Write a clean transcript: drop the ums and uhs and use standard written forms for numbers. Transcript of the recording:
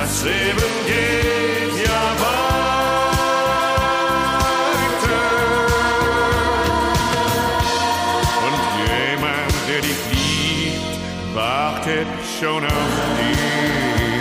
Das Leben geht ja weiter. Und jemand, der dich liebt, wartet schon auf dich.